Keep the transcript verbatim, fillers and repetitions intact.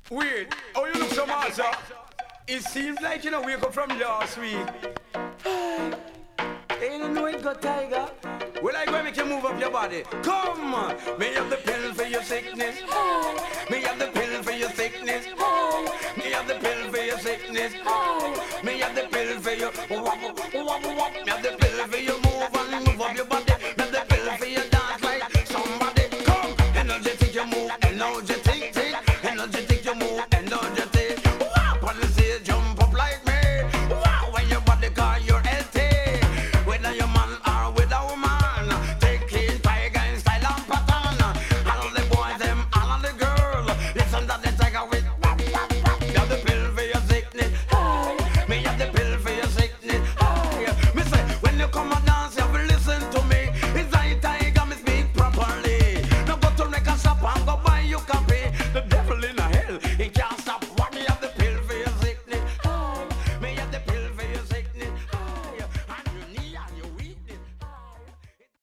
Wait, oh you look so much, huh? It seems like you know wake up from last week. Ain't no know it got tiger. Well, I go make you move up your body. Come on, me have the pill for your sickness. Me have the pill for your sickness. Me have the pill for your sickness. Me have the pill for your wobble, wobble, wobble. Me have the